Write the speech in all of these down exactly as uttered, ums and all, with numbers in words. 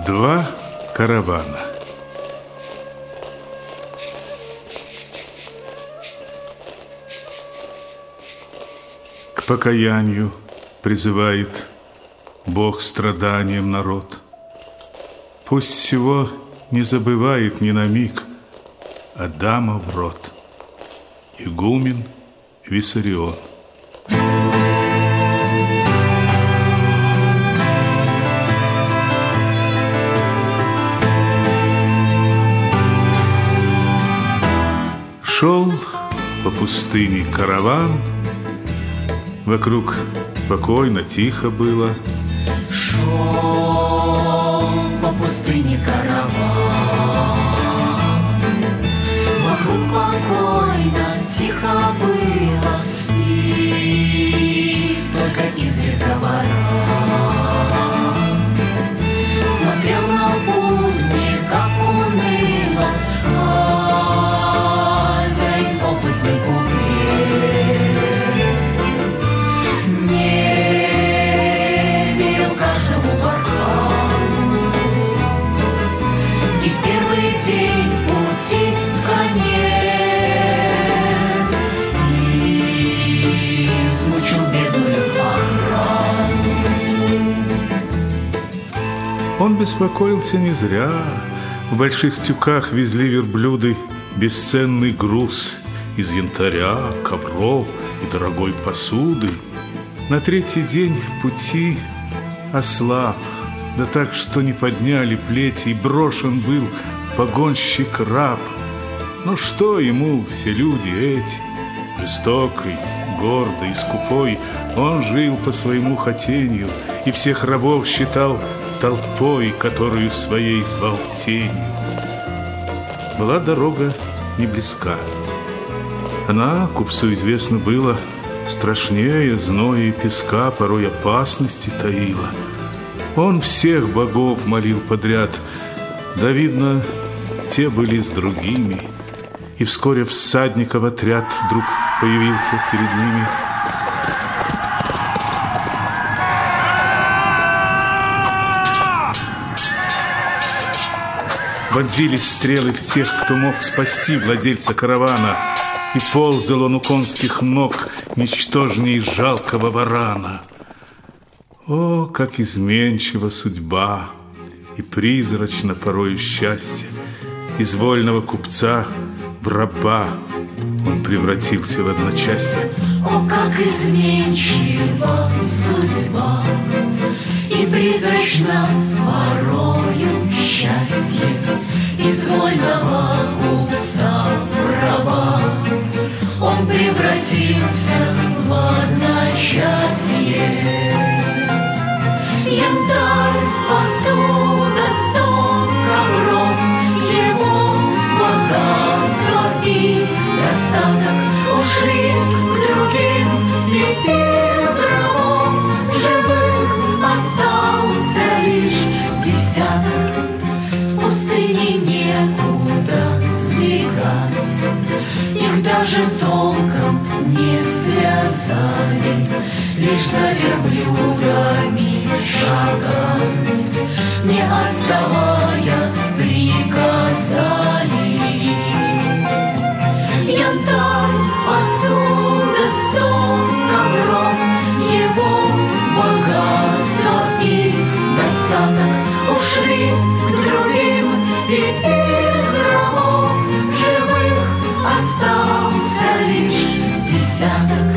Два каравана. К покаянию призывает Бог страданием народ. Пусть всего не забывает ни на миг Адама в рот. Игумен Виссарион. Шел по пустыне караван, вокруг спокойно, тихо было. Шел по пустыне караван, вокруг спокойно, тихо было, и только изредка ворон смотрел на путников уныло. Хозяин опытный купец не верил каждому бархану, и в первый день пути в конец измучил бедную охрану. Он беспокоился не зря. В больших тюках везли верблюды бесценный груз из янтаря, ковров и дорогой посуды. На третий день пути ослаб, да так, что не подняли плети, и брошен был погонщик-раб. Ну что ему все люди эти? Жестокий, гордый и скупой, он жил по своему хотению и всех рабов считал толпой, которую своей звал тенью. Была дорога не близка. Она, купцу известно было, страшнее зноя и песка, порой опасности таила. Он всех богов молил подряд, да, видно, те были с другими. И вскоре всадников отряд вдруг появился перед ними. Вонзились стрелы в тех, кто мог спасти владельца каравана, и ползал он у конских ног ничтожней жалкого варана. О, как изменчива судьба и призрачно порою счастье! Из вольного купца в раба он превратился в одночасье. О, как изменчива судьба и призрачно порою счастье! Из вольного купца в раба он превратился в одночасье. Янтарь, посуда, стол, ковров, его богатство и достаток ушли к другим, и из рабов живых остался лишь десяток. В пустыне некуда сбегать, их даже толком не связали, лишь за верблюдами шагать, не отставая, приказали. Янтарь, посуда, стол, ковров, его богатство и достаток ушли к другим, и из рабов живых остался лишь десяток.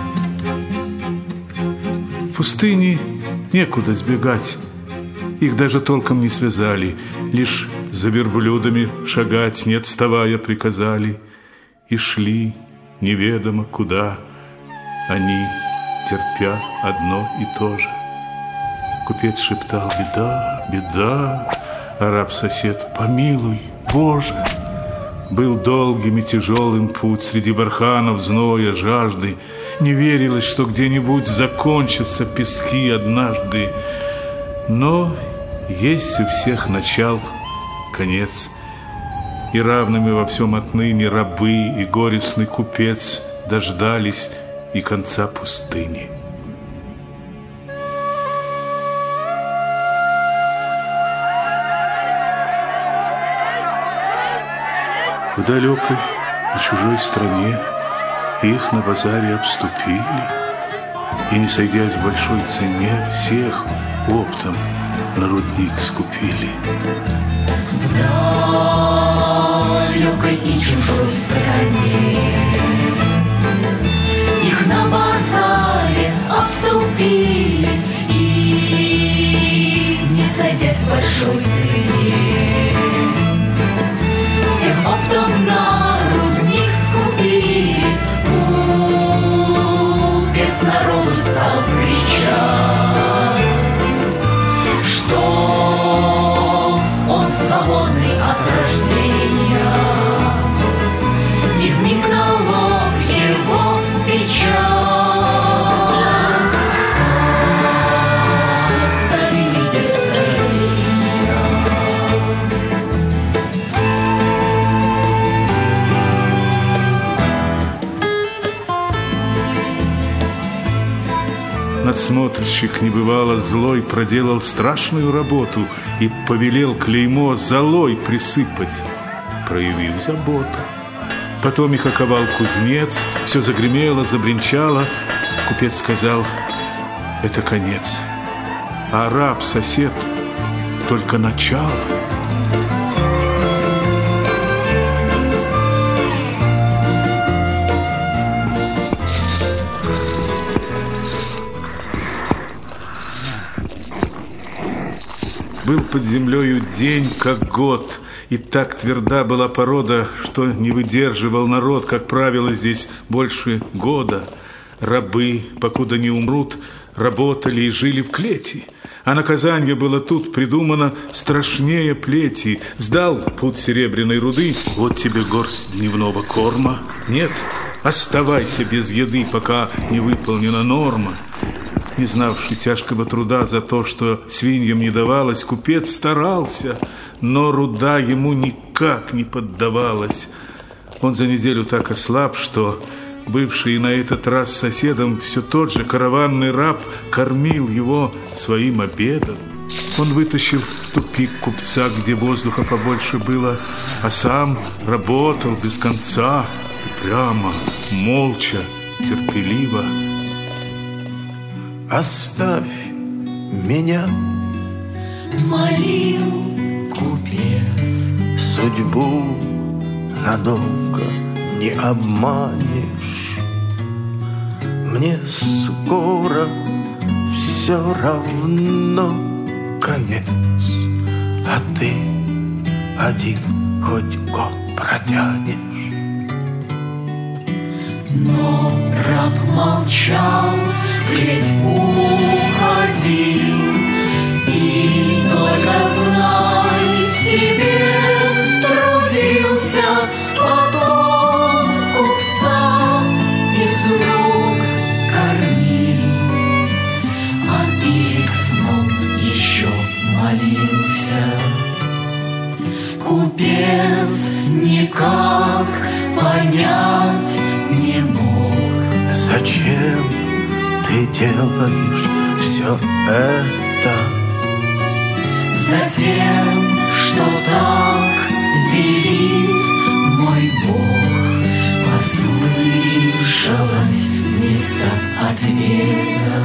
В пустыне некуда сбегать, их даже толком не связали, лишь за верблюдами шагать, не отставая, приказали. И шли неведомо куда они, терпя одно и то же. Купец шептал: беда, беда, а раб-сосед: помилуй, Боже. Был долгим и тяжелым путь среди барханов, зноя, жажды. Не верилось, что где-нибудь закончатся пески однажды. Но есть у всех начал, конец. И равными во всем отныне рабы и горестный купец дождались и конца пустыни. В далекой и чужой стране их на базаре обступили, и, не сойдясь в большой цене, всех оптом на рудник скупили. В далекой и чужой стране их на базаре обступили, и, не сойдясь в большой цене, всех оптом на рудник скупили. Купец народу стал кричать, что он свободный от рождения, и вмиг налог его печать оставили без сожаления. Надсмотрщик небывало злой проделал страшную работу и повелел клеймо золой присыпать, проявив заботу. Потом их оковал кузнец, все загремело, забринчало. Купец сказал: это конец, а раб, сосед, только начало. Был под землею день, как год, и так тверда была порода, что не выдерживал народ, как правило, здесь больше года. Рабы, покуда не умрут, работали и жили в клети, а наказание было тут придумано страшнее плети. Сдал пуд серебряной руды, вот тебе горсть дневного корма. Нет, оставайся без еды, пока не выполнена норма. Не знавший тяжкого труда за то, что свиньям не давалось, купец старался, но руда ему никак не поддавалась. Он за неделю так ослаб, что бывший на этот раз соседом все тот же караванный раб кормил его своим обедом. Он вытащил в тупик купца, где воздуха побольше было, а сам работал без конца, прямо, молча, терпеливо. Оставь меня, молил купец, судьбу надолго не обманешь. Мне скоро все равно конец, а ты один хоть год протянешь. Но раб молчал, клеть уходил, и только знай себе, трудился потом купца из рук кормил, а перед сном еще молился. Купец никак понять не мог, зачем ты делаешь все это? Затем, что так велит мой Бог, послышалось вместо ответа.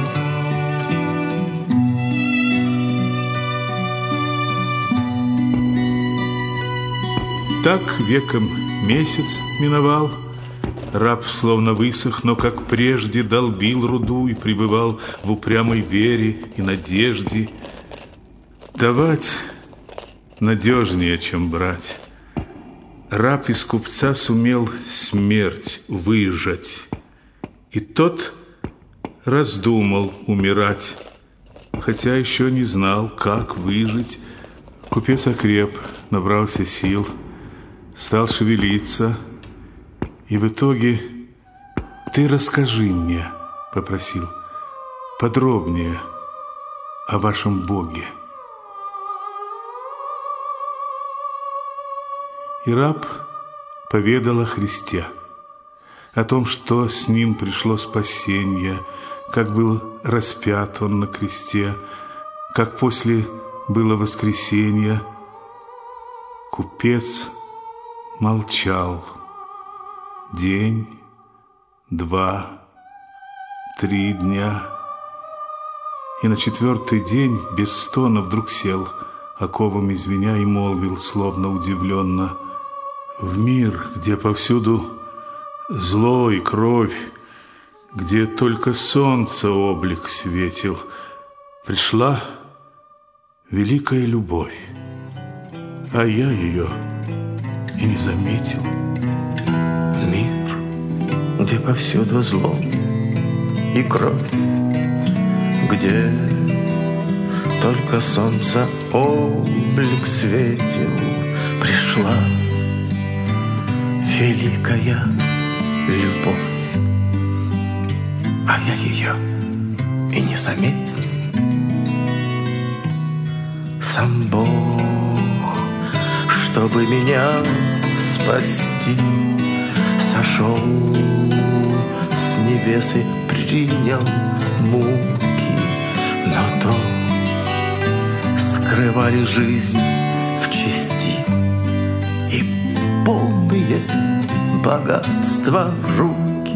Так веком месяц миновал. Раб словно высох, но как прежде долбил руду и пребывал в упрямой вере и надежде. Давать надежнее, чем брать. Раб из купца сумел смерть выжать, и тот раздумал умирать, хотя еще не знал, как выжить. Купец окреп, набрался сил, стал шевелиться. И в итоге: ты расскажи мне, попросил, подробнее о вашем Боге. И раб поведал о Христе, о том, что с ним пришло спасение, как был распят он на кресте, как после было воскресенье. Купец молчал. День, два, три дня. И на четвертый день без стона вдруг сел, оковами звеня, и молвил, словно удивленно: в мир, где повсюду зло и кровь, где только солнце облик светил, пришла великая любовь, а я ее и не заметил. Мир, где повсюду зло и кровь, где только солнце облик светил, пришла великая любовь, а я ее и не заметил. Сам Бог, чтобы меня спасти, сошел с небес и принял муки, но то скрывали жизнь в чести и полные богатства руки.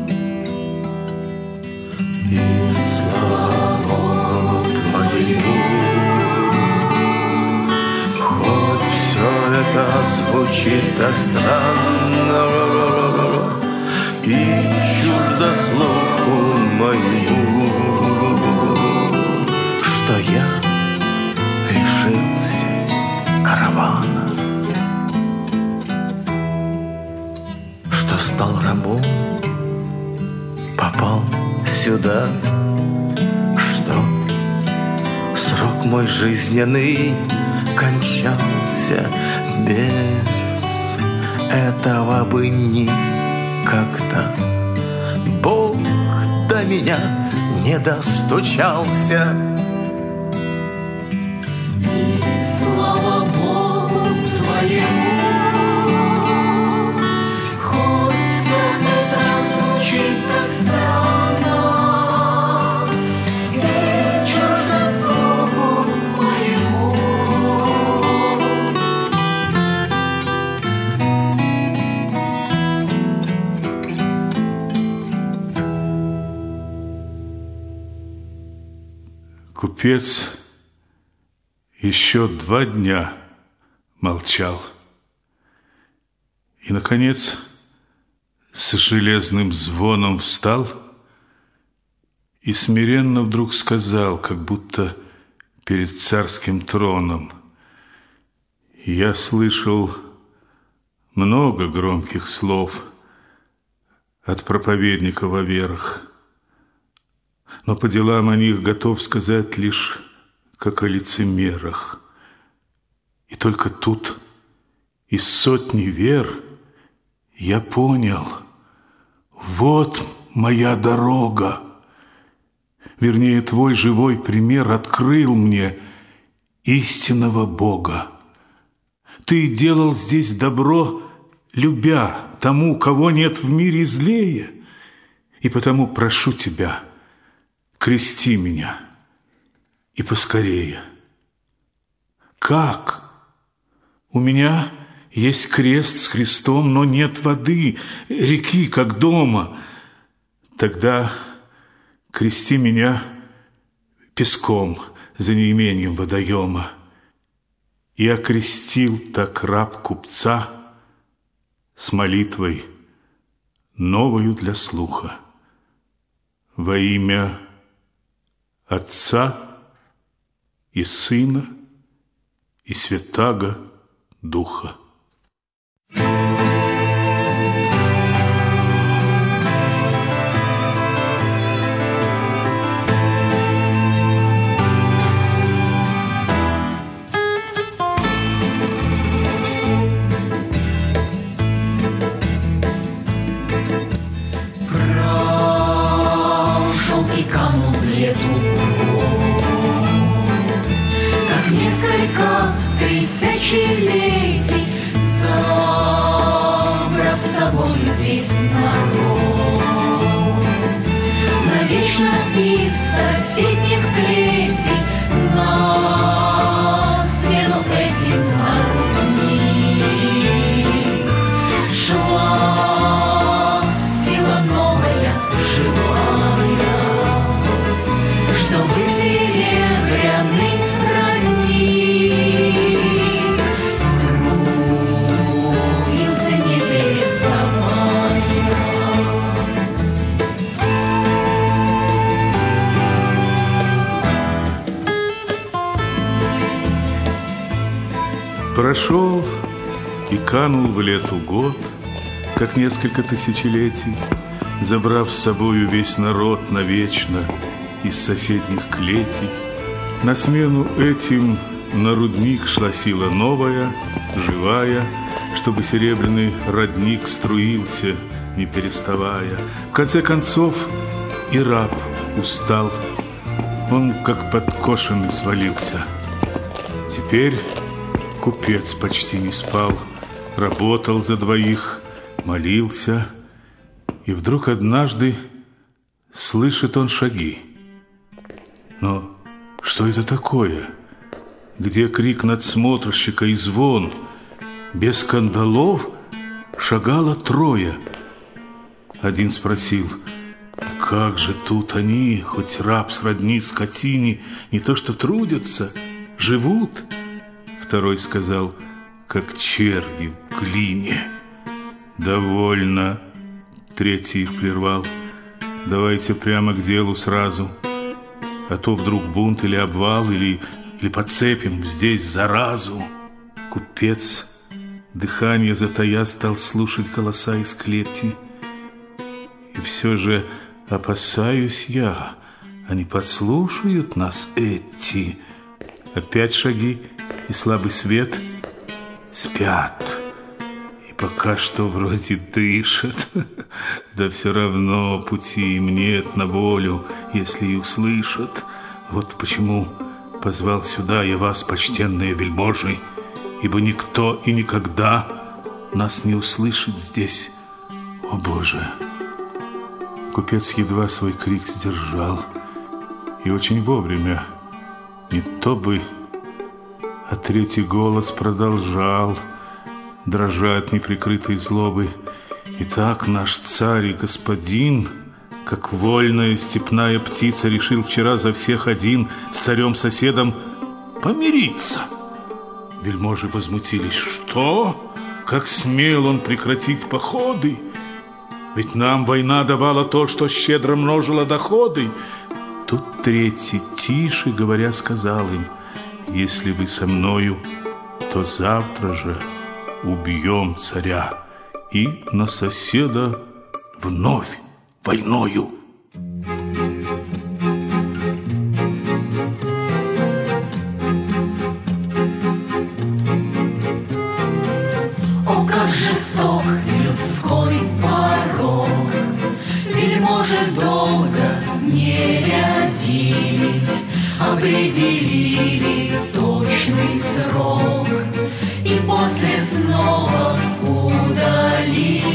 И слава Твоему, хоть все это звучит так странно и чуждо слуху моему, что я лишился каравана, что стал рабом, попал сюда, что срок мой жизненный кончался, без этого бы никогда Бог до меня не достучался. И слава Богу Твоему, хоть все это звучит так странно и чуждо слуху моему. Купец еще два дня молчал. И, наконец, с железным звоном встал и смиренно вдруг сказал, как будто перед царским троном: я слышал много громких слов от проповедника во верах, но по делам о них готов сказать лишь как о лицемерах. И только тут из сотни вер я понял: вот моя дорога. Вернее, твой живой пример открыл мне истинного Бога. Ты делал здесь добро, любя тому, кого нет в мире злее, и потому прошу тебя, крести меня и поскорее. Как? У меня есть крест с крестом, но нет воды, реки, как дома. Тогда крести меня песком за неимением водоема. И окрестил так раб купца с молитвой новою для слуха во имя Отца и Сына и Святаго Духа. Прошел и канул в лету год, как несколько тысячелетий, забрав с собой весь народ. Навечно из соседних клетей на смену этим народам. Прошел и канул в лету год, как несколько тысячелетий, забрав с собою весь народ навечно из соседних клетий. На смену этим на рудник шла сила новая, живая, чтобы серебряный родник струился, не переставая. В конце концов и раб устал, он как подкошенный свалился. Теперь купец почти не спал, работал за двоих, молился, и вдруг однажды слышит он шаги. Но что это такое? Где крик надсмотрщика и звон? Без кандалов шагало трое. Один спросил: как же тут они, хоть раб сродни скотине, не то что трудятся, живут? Второй сказал: как черви в глине. Довольно. Третий их прервал: давайте прямо к делу сразу, а то вдруг бунт или обвал, или, или подцепим здесь заразу. Купец, дыхание затая, стал слушать голоса из клетки. И все же опасаюсь я, они подслушают нас эти. Опять шаги и слабый свет. Спят. И пока что вроде дышат. Да все равно пути им нет на волю, если и услышат. Вот почему позвал сюда я вас, почтенные вельможи, ибо никто и никогда нас не услышит здесь. О, Боже! Купец едва свой крик сдержал, и очень вовремя. Не то бы, а третий голос продолжал, дрожа от неприкрытой злобы: итак, наш царь и господин, как вольная степная птица, решил вчера за всех один с царем-соседом помириться. Вельможи возмутились: что? Как смел он прекратить походы? Ведь нам война давала то, что щедро множило доходы. Тут третий, тише говоря, сказал им: если вы со мною, то завтра же убьем царя и на соседа вновь войною. О, как жесток людской порог! Вельможи долго не рядились, определили точный срок и после снова удалились.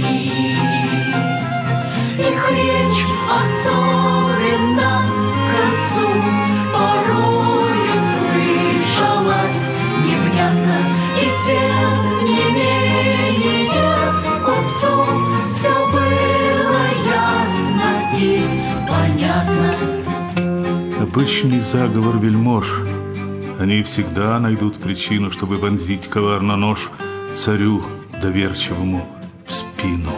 Их речь особенно к концу порою слышалась невнятно, и тем не менее купцу все было ясно и понятно. Обычный заговор вельмож. Они всегда найдут причину, чтобы вонзить коварно нож царю доверчивому в спину.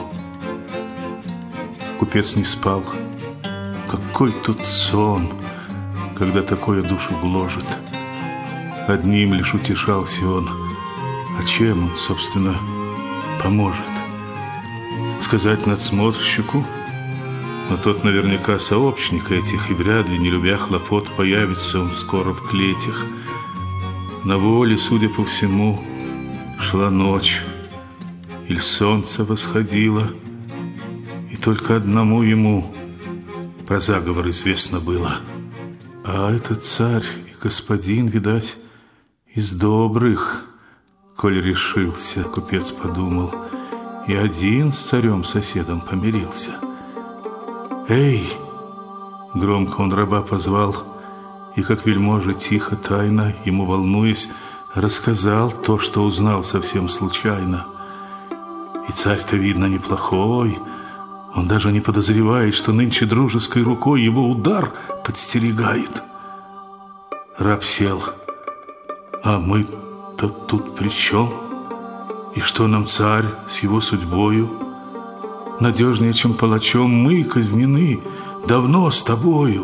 Купец не спал. Какой тут сон, когда такое душу гложет. Одним лишь утешался он. А чем он, собственно, поможет? Сказать надсмотрщику? Но тот наверняка сообщник этих, и вряд ли, не любя хлопот, появится он скоро в клетях. На воле, судя по всему, шла ночь, или солнце восходило, и только одному ему про заговор известно было. А этот царь и господин, видать, из добрых, коль решился, купец подумал, и один с царем-соседом помирился. «Эй!» — громко он раба позвал, и, как вельможа, тихо, тайно, ему волнуясь, рассказал то, что узнал совсем случайно. И царь-то, видно, неплохой, он даже не подозревает, что нынче дружеской рукой его удар подстерегает. Раб сел. «А мы-то тут при чем? И что нам царь с его судьбою? Надежнее, чем палачом, мы казнены давно с тобою».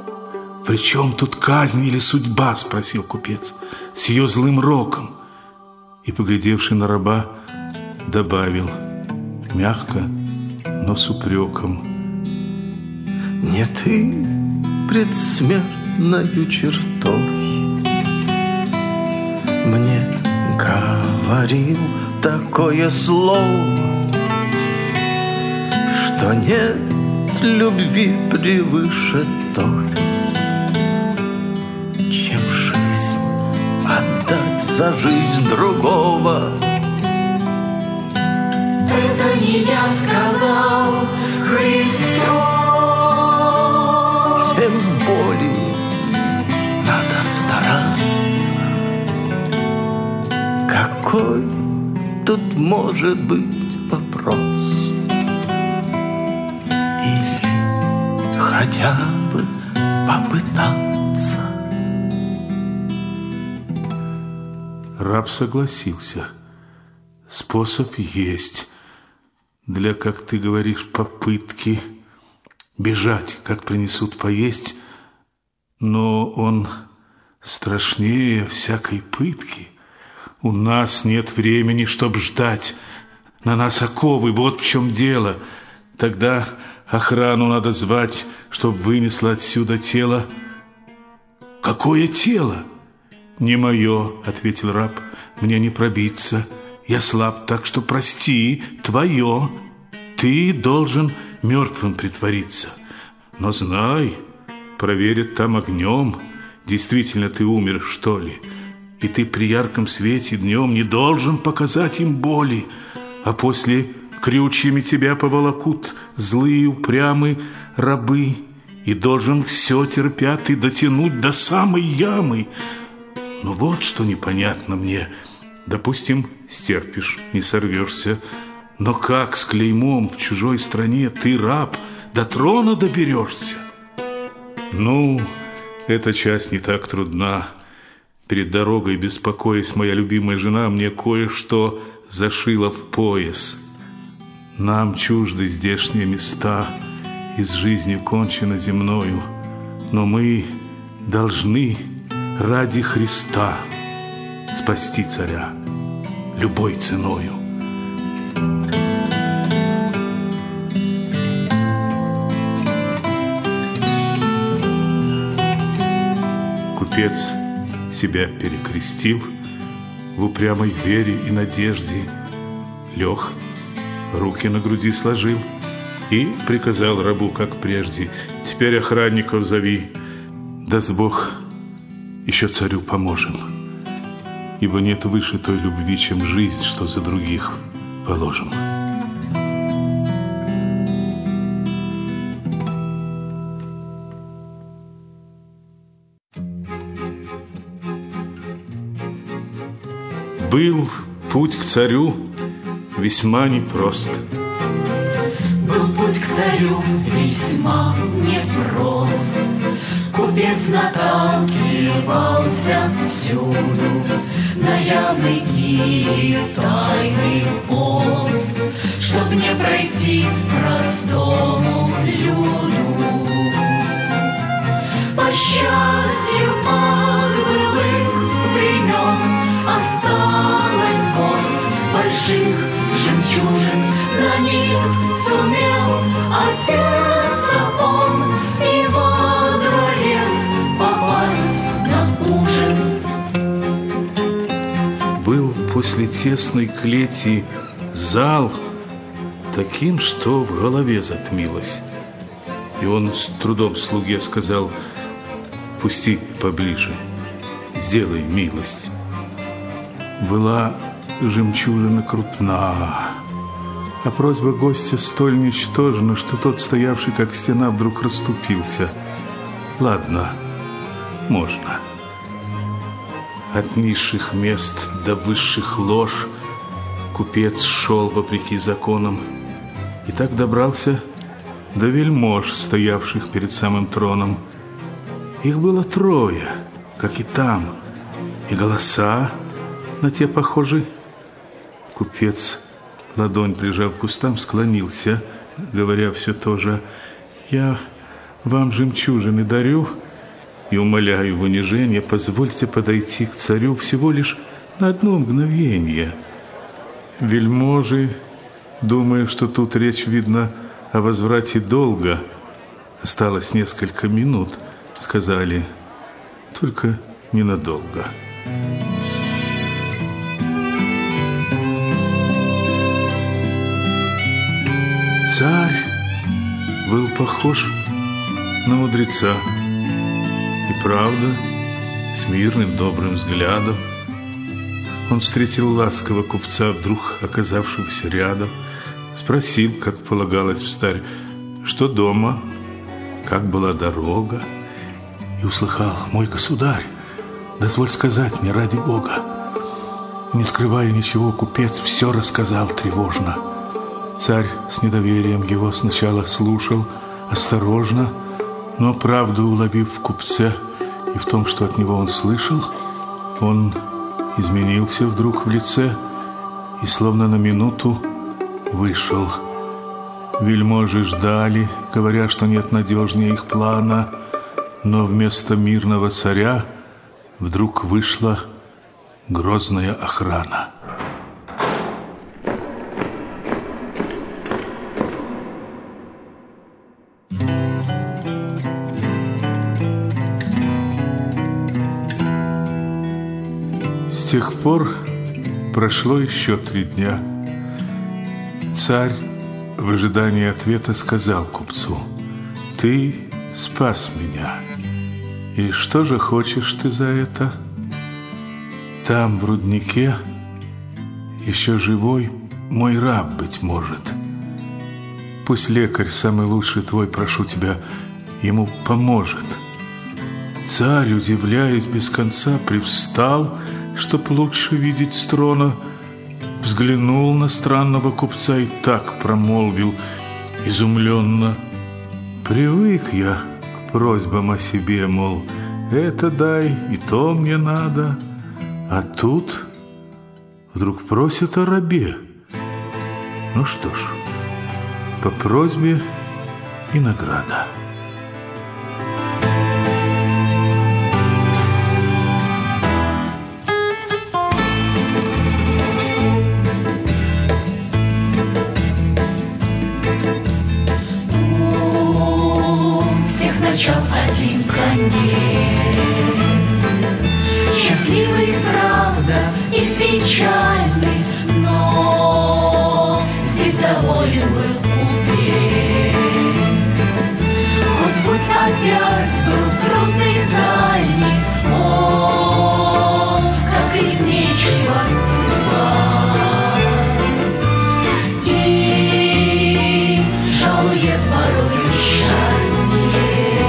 «При чем тут казнь или судьба?» — спросил купец. «С ее злым роком. и, поглядевши на раба, добавил мягко, но с упреком: не ты пред смертною чертой мне говорил такое слово, что нет любви превыше той, чем жизнь отдать за жизнь другого. Это не я сказал, Христос. Тем более надо стараться. Какой тут может быть вопрос? Или хотя бы попытаться? Раб согласился. Способ есть. Для, как ты говоришь, попытки бежать, как принесут поесть. Но он страшнее всякой пытки. У нас нет времени, чтоб ждать. На нас оковы, вот в чем дело. Тогда охрану надо звать, чтоб вынесла отсюда тело. Какое тело? Не мое, ответил раб, мне не пробиться. Я слаб, так что прости, твое. Ты должен мертвым притвориться. Но знай, проверят там огнем, действительно ты умер, что ли. И ты при ярком свете днем не должен показать им боли, а после крючьями тебя поволокут злые упрямые рабы, и должен все терпя ты дотянуть до самой ямы. Но вот что непонятно мне. Допустим, стерпишь, не сорвешься, но как с клеймом в чужой стране ты, раб, до трона доберешься? Ну, эта часть не так трудна. Перед дорогой, беспокоясь, моя любимая жена мне кое-что зашила в пояс. Нам чужды здешние места, и с жизнью кончено земною, но мы должны ради Христа спасти царя любой ценою. Купец себя перекрестил в упрямой вере и надежде, лег, руки на груди сложил и приказал рабу, как прежде: теперь охранников зови, даст Бог, еще царю поможем, ибо нет выше той любви, чем жизнь, что за других положим. Был путь к царю весьма непрост. Был путь к царю весьма непрост. Купец наталкивался всюду на явный и тайный пост, чтоб не пройти простому люду. По счастью, от былых времен осталась горсть больших жемчужин. На них сумел одеться он и во дворец попасть на ужин. Был после тесной клети зал таким, что в голове затмилось. И он с трудом слуге сказал: пусти поближе, сделай милость. Была жемчужина крупна, а просьба гостя столь ничтожна, что тот, стоявший как стена, вдруг расступился. Ладно, можно. От низших мест до высших лож купец шел вопреки законам и так добрался до вельмож, стоявших перед самым троном. Их было трое, как и там, и голоса на те похожи. Купец, ладонь прижав к кустам, склонился, говоря все то же: я вам жемчужины дарю и умоляю в унижении, позвольте подойти к царю всего лишь на одно мгновение. Вельможи, думая, что тут речь, видно, о возврате долга, осталось несколько минут, сказали: только ненадолго. Царь был похож на мудреца. И правда, с мирным добрым взглядом. Он встретил ласково купца, вдруг оказавшегося рядом, спросил, как полагалось встарь, что дома, как была дорога, и услыхал: мой государь, дозволь сказать мне ради Бога. Не скрывая ничего, купец все рассказал тревожно. Царь с недоверием его сначала слушал осторожно, но правду уловив в купце и в том, что от него он слышал, он изменился вдруг в лице и словно на минуту вышел. Вельможи ждали, говоря, что нет надежнее их плана, но вместо мирного царя вдруг вышла грозная охрана. С тех пор прошло еще три дня. Царь в ожидании ответа сказал купцу: ты спас меня. И что же хочешь ты за это? Там, в руднике, еще живой мой раб, быть может. Пусть лекарь, самый лучший твой, прошу тебя, ему поможет. Царь, удивляясь без конца, привстал, чтоб лучше видеть с трона, взглянул на странного купца и так промолвил изумленно: привык я к просьбам о себе, мол, это дай, и то мне надо, а тут вдруг просят о рабе. Ну что ж, по просьбе и награда. Начал один конец, счастливый, правда, и печальный, но здесь доволен был купец. Хоть путь опять был трудный, дальний, он, как из нечего, сва, и жалует порою счастье.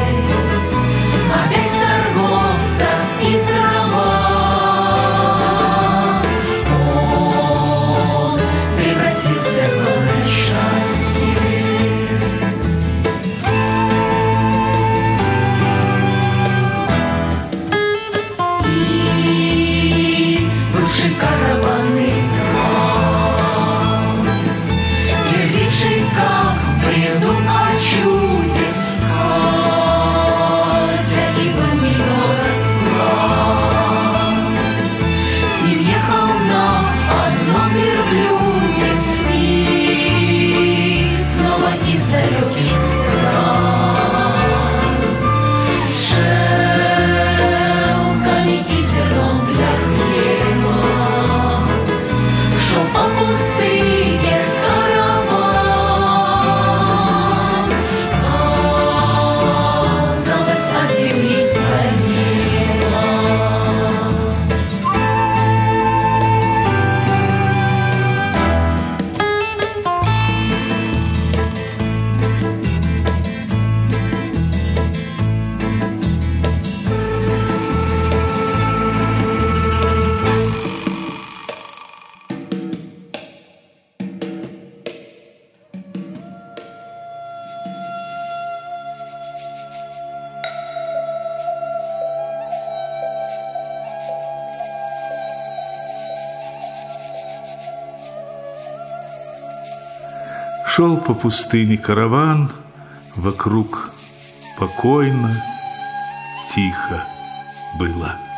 Шел по пустыне караван, вокруг покойно, тихо было.